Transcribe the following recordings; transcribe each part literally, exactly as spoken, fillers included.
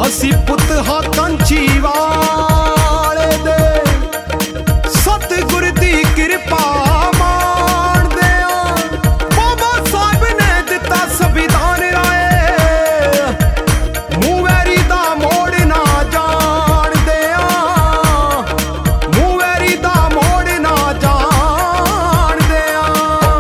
ਅਸੀਂ ਪੁੱਤ ਹਾਂ ਕੰਛੀ ਵਾਲੇ ਦੇ, ਸਤਿਗੁਰ ਦੀ ਕਿਰਪਾ ਮਾਣਦੇ ਆਂ। ਬਾਬਾ ਸਾਹਿਬ ਨੇ ਦਿੱਤਾ ਸੰਵਿਧਾਨ ਰਾਏ, ਮੂੰਹ ਵੈਰੀ ਦਾ ਮੋੜ ਨਾ ਜਾਣਦੇ ਆਂ, ਮੂੰਹ ਵੈਰੀ ਦਾ ਮੋੜ ਨਾ ਜਾਣਦੇ ਆਂ।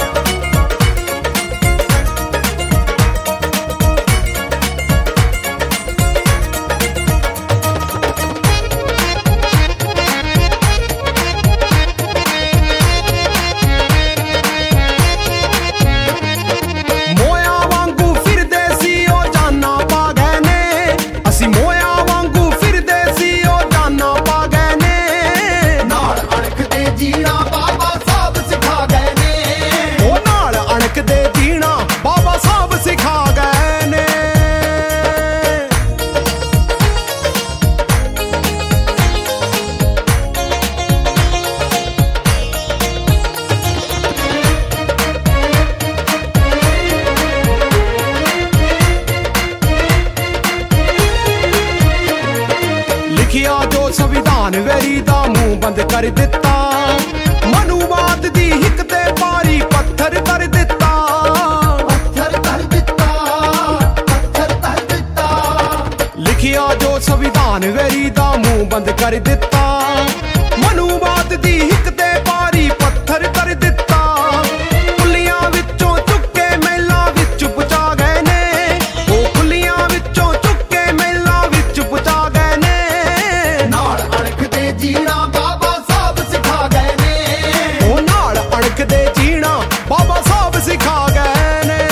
ਲਿਖਿਆ ਜੋ ਸੰਵਿਧਾਨ ਵੈਰੀ ਦਾ ਮੂੰਹ ਬੰਦ ਕਰ ਦਿੱਤਾ, ਮਨੂਵਾਦ ਦੀ ਹਿੱਕ ਤੇ ਭਾਰੀ ਪੱਥਰ ਕਰ ਦਿੱਤਾ, ਪੱਥਰ ਕਰ ਦਿੱਤਾ, ਪੱਥਰ ਕਰ ਦਿੱਤਾ। ਲਿਖਿਆ ਜੋ ਸੰਵਿਧਾਨ ਵੈਰੀ ਦਾ ਮੂੰਹ ਬੰਦ ਕਰ ਦਿੱਤਾ, ਮਨੂਵਾਦ ਦੀ ਹਿੱਕ ਤੇ ਭਾਰੀ ਪੱਥਰ ਕਰ ਦਿੱਤਾ। ਕੁੱਲੀਆਂ ਵਿੱਚੋਂ ਚੁੱਕੇ ਮਹਿਲਾਂ ਵਿੱਚ ਪਹੁੰਚਾ ਗਏ ਨੇ, ਉਹ ਕੁੱਲੀਆਂ ਵਿੱਚੋਂ ਚੁੱਕੇ ਮਹਿਲਾਂ ਵਿੱਚ ਪਹੁੰਚਾ ਗਏ ਨੇ। ਨਾਲ ਅਣਖ ਦੇ ਜੀਣਾ ਬਾਬਾ ਸਾਹਿਬ ਸਿਖਾ ਗਏ ਨੇ, ਉਹ ਨਾਲ ਅਣਖ ਦੇ ਜੀਣਾ ਬਾਬਾ ਸਾਹਿਬ ਸਿਖਾ ਗਏ ਨੇ।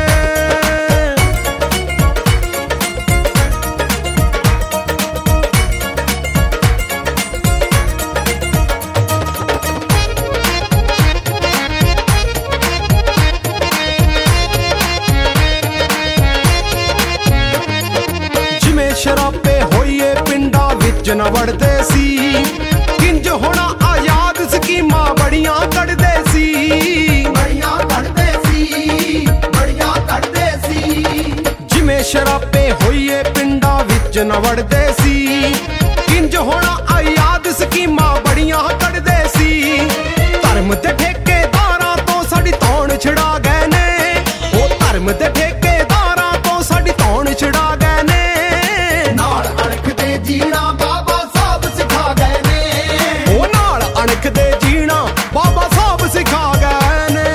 ਜਿਵੇਂ ਸ਼ਰਾਬੇ ਹੋਈਏ ਪਿੰਡਾਂ ਵਿੱਚ ਨਾ ਵੜਦੇ ਸੀ, ਕਿੰਜ ਹੋਣਾ ਆਜ਼ਾਦ ਸਕੀਮਾਂ ਬੜੀਆਂ ਕੱਢਦੇ ਸੀ, ਬੜੀਆਂ ਕੱਢਦੇ ਸੀ, ਬੜੀਆਂ ਕੱਢਦੇ ਸੀ। ਜਿਵੇਂ ਸ਼ਰਾਬੇ ਹੋਈਏ ਪਿੰਡਾਂ ਵਿੱਚ ਨਾ ਵੜਦੇ ਸੀ, ਕਿੰਜ ਹੋਣਾ ਆਜ਼ਾਦ ਸਕੀਮਾਂ ਬੜੀਆਂ ਕੱਢਦੇ ਸੀ। ਧਰਮ ਤੇ ਠੇਕੇਦਾਰਾਂ ਤੋਂ ਸਾਡੀ ਧੌਣ ਛੁਡਾ ਗਏ ਨੇ, ਉਹ ਧਰਮ ਤੇ ਠੇਕੇਦਾਰਾਂ ਤੋਂ ਸਾਡੀ ਧੌਣ ਛੁਡਾ ਗਏ ਨੇ। ਨਾਲ ਅਣਖ ਦੇ ਜੀਣਾ ਬਾਬਾ ਸਾਹਿਬ ਸਿਖਾ ਗਏ ਨੇ, ਉਹ ਨਾਲ ਅਣਖ ਦੇ ਜੀਣਾ ਬਾਬਾ ਸਾਹਿਬ ਸਿਖਾ ਗਏ ਨੇ।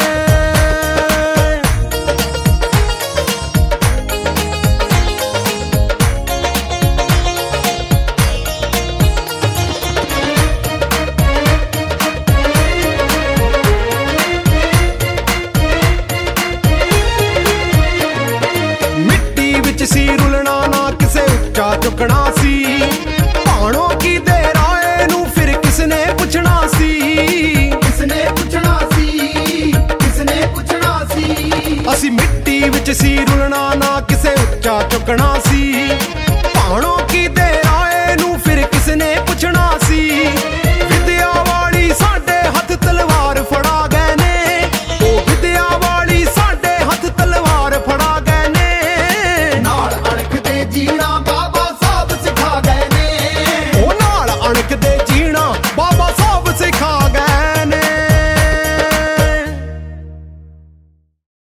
ਮਿੱਟੀ ਵਿੱਚ ਸੀ ਰੁਲਣਾ ਨਾ ਕਿਸੇ ਉੱਚਾ ਚੁੱਕਣਾ ਸੀ, ਭਾਣੋ ਕੀ ਦੇ ਰਾਏ ਨੂੰ ਫਿਰ ਕਿਸਨੇ ਪੁੱਛਣਾ ਸੀ, ਕਿਸਨੇ ਪੁੱਛਣਾ ਸੀ, ਕਿਸਨੇ ਪੁੱਛਣਾ ਸੀ। ਅਸੀਂ ਮਿੱਟੀ ਵਿੱਚ ਸੀ ਰੁਲਣਾ ਨਾ ਕਿਸੇ ਉੱਚਾ ਚੁੱਕਣਾ ਸੀ, ਭਾਣੋ ਕੀ ਦੇ ਰਾਏ ਨੂੰ ਫਿਰ ਕਿਸਨੇ ਪੁੱਛਣਾ ਸੀ।